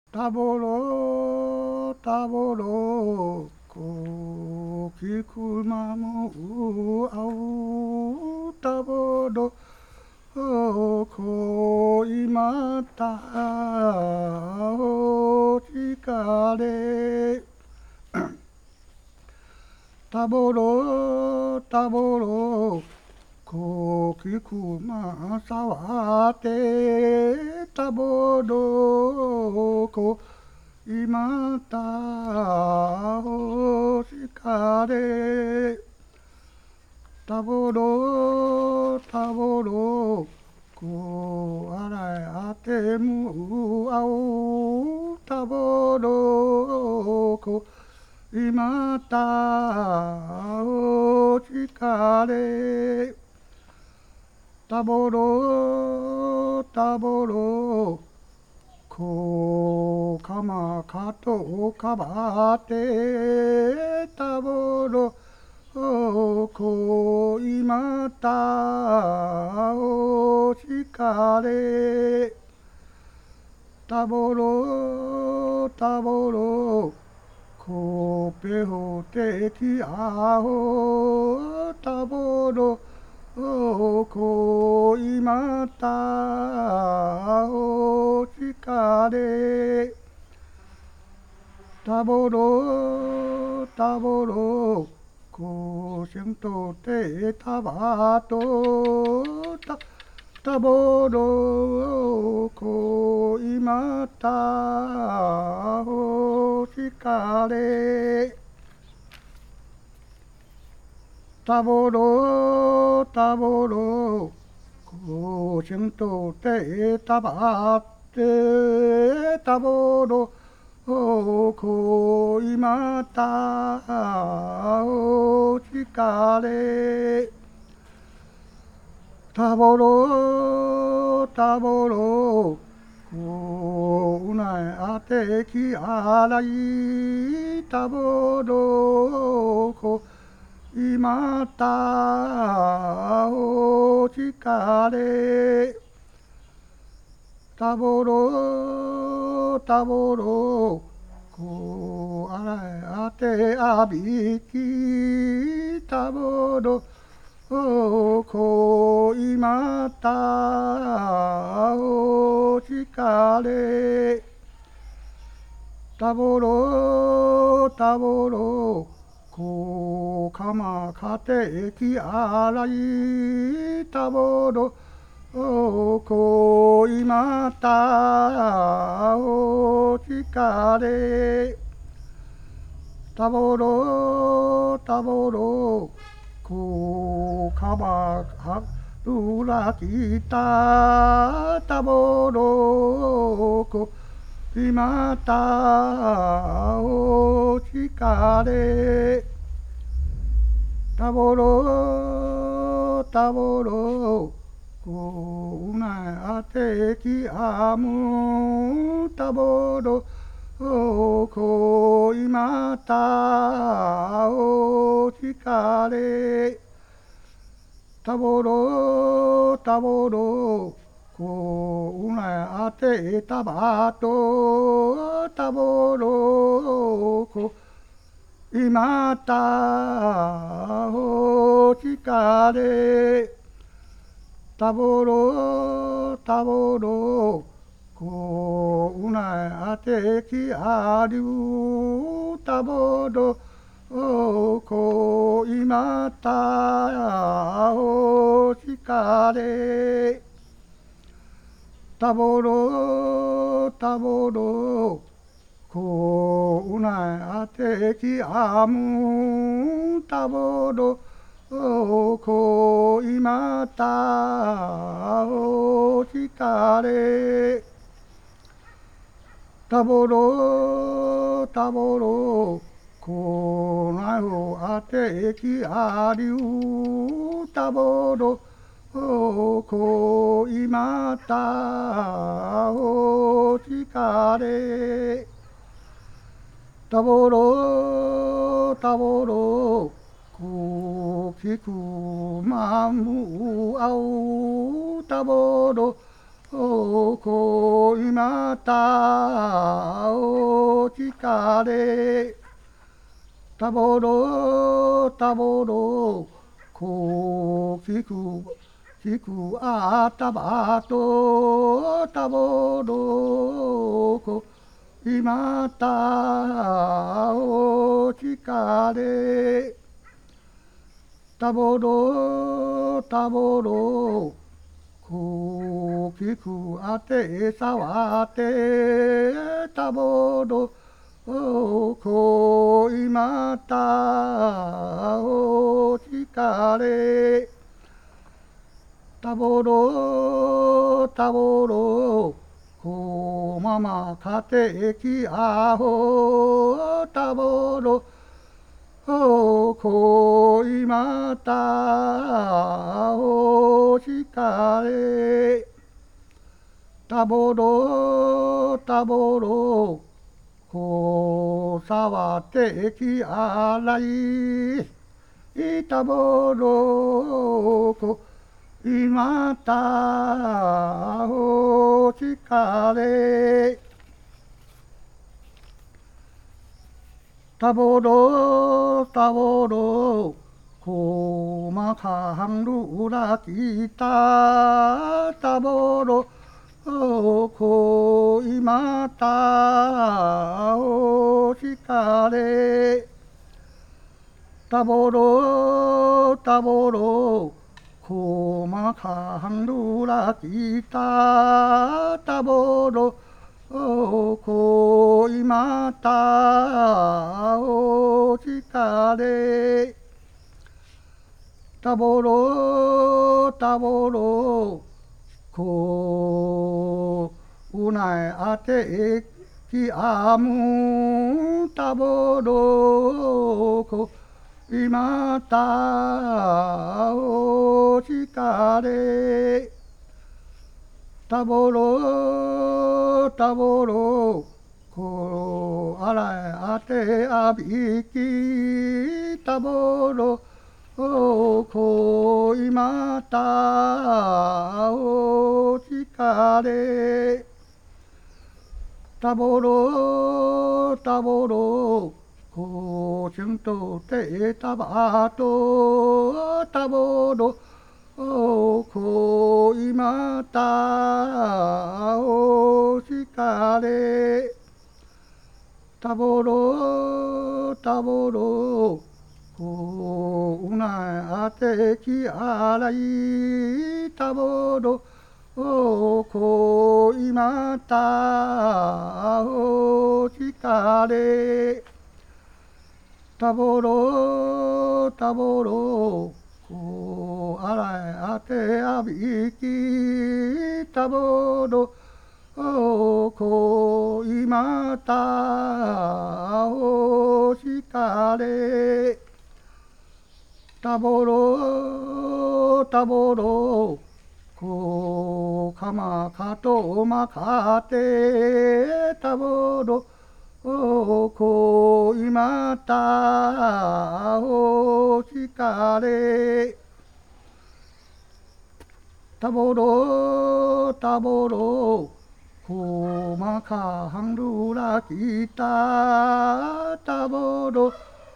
たぼろたぼろこきくまむあうたぼろこいまたおちかれたぼろたぼろこきくまさわてたぼろこいまたおしかれたぼろたぼろこあらいあてむあおたぼろこいまたおちかれたぼろたぼろこかまかとかばてたぼろこいまたおしかれたぼろたぼろこぺほてきあおたぼろこいまたおしかれたぼろたぼろこしんとてたばとたぼろこいまたおしかれたぼろたぼろこしんとてたばってたぼろこいまたおしかれたぼろたぼろこうないあてきあらいたぼろこいまたおしかれたぼろたぼろこあらいあてあびきたぼろこいまたおしかれたぼろたぼろこかまかてきあらいたぼろこいまたおしかれたぼろたぼろこかばかるらきたたぼろこいまたおしかれたぼろたぼろこうなあてきあむたぼろこいまたおしかれたぼろたぼろこうなあてたばとたぼろこいまたおしかれたぼろたぼろこうなあてきありゅうたぼろこいまたおしかれたぼろたぼろこうなあてきあむたぼろこいまたおしかれたぼろたぼろこなおあてきありゅうたぼろこいまたおしかれたぼろたぼろこきくまむあうたぼろこいまたかれたぼろたぼろこうきくあたばとたぼろこ今たおちかれたぼろたぼろこうきくあてさわてたぼろこ今たおちかれたぼろたぼろこままかてきあほたぼろこ今たおしかれたぼろたぼろこさわてきあらいたぼろこ今たおしかれたぼろたぼろこまかんるらきたたぼろこ今たおしかれたぼろたぼろこまかんるらきたたぼろこ今たおしかれたぼろたぼろこうないあてきあむたぼろこ今たおしかれたぼろたぼろこあらあてあびきたぼろこ今たおしかれたぼろたぼろこしゅんとてたばとたぼろこ今たおしかれたぼろたぼろこうなあてきあらいたぼろこ今たおしかれたぼろたぼろこあらあてあびきたぼろこ今たおしかれたぼろたぼろこかまかとまかてたぼろこ今たおしかれたぼろたぼろこまかはんるらきたたぼろ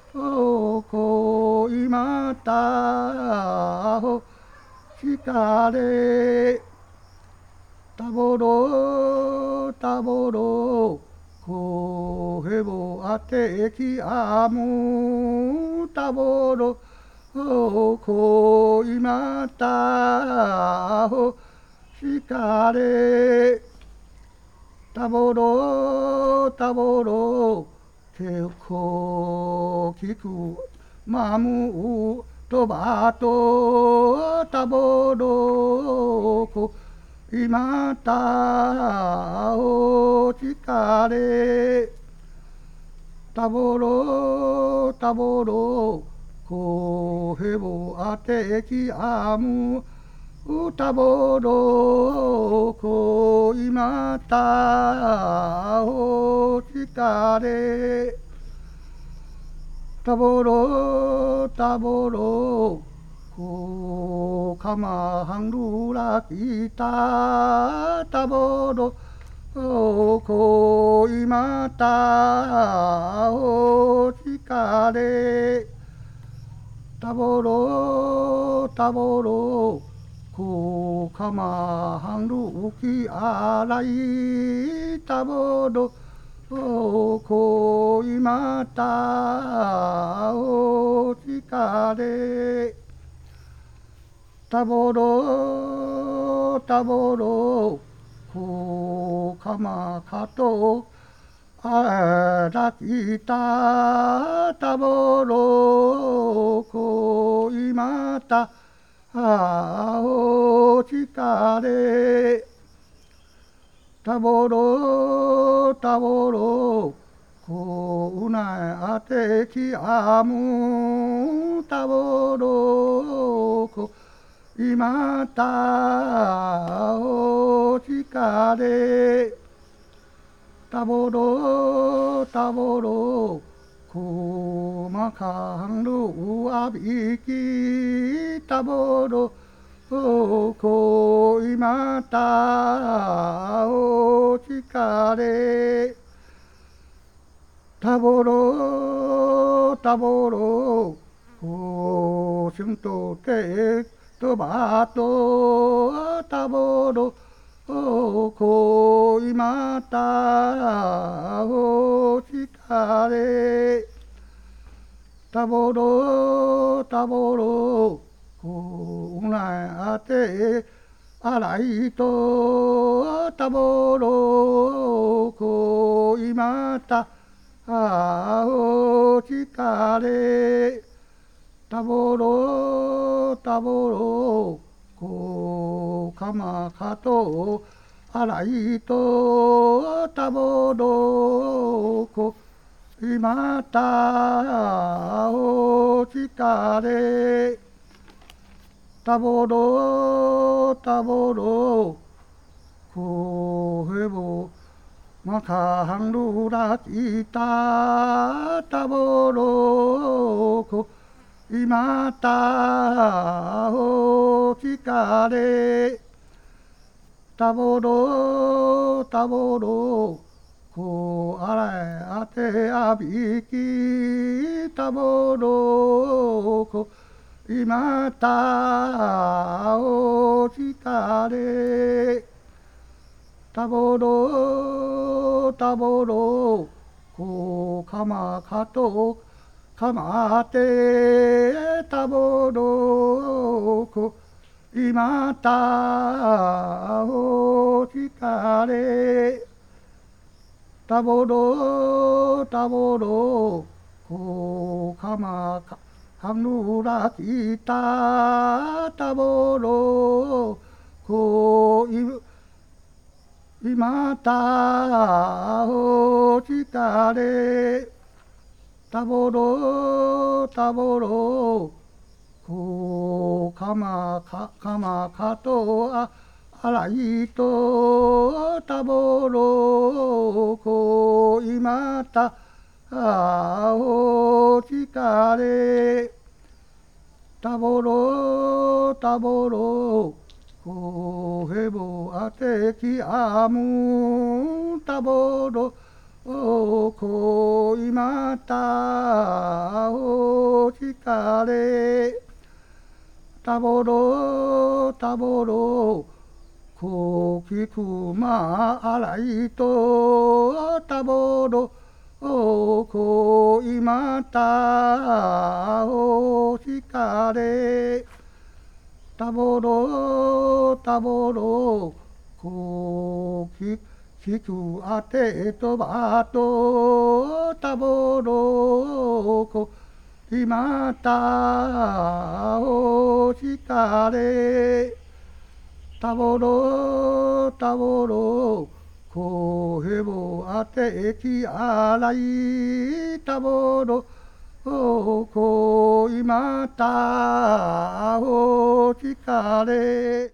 こ今たおしかれたぼろたぼろこへぼあてきあむたぼろこ今たおしかれたぼろたぼろけこきくまむとばとたぼろこ今たおしかれたぼろたぼろこへぼあてきあむたぼろこ今たおしかれたぼろたぼろこかまはんるらきたたぼろお恋またお疲れたぼろたぼろこかまはんるきあらいたぼろお恋またお疲れたぼろたぼろこかまかとあらきたたぼろこいまたあお疲れたぼろたぼろこうなあてきあむたぼろこいまたお疲れたぼろたぼろこまかんるあびきたぼろこいまたお疲れたぼろたぼろこしゅんとてとばとたぼろこいまたお疲れたぼろたぼろこなあてあらいとたぼろこいまたお疲れたぼろたぼろこかまかとあらいとたぼろこいまたお疲れたぼろたぼろこへぼまかんるらきたたぼろこいまたお疲れたぼろたぼろこあらあてあびきたぼろこいまたお疲れたぼろたぼろこかまかとかまてたぼろこいまたお疲れたぼろたぼろこかまかはぬらきたたぼろこいまたお疲れたぼろたぼろこかまかとあらいとたぼろこいまたお疲れたぼろたぼろこへぼあてきあむたぼろこいまたお疲れたぼろたぼろこきくまあらいとたぼろこいまたお疲れたぼろたぼろこきくあてとばとたぼろこいまたお疲れたぼろたぼろこへぼあてきあらいたぼろこいまたお疲れ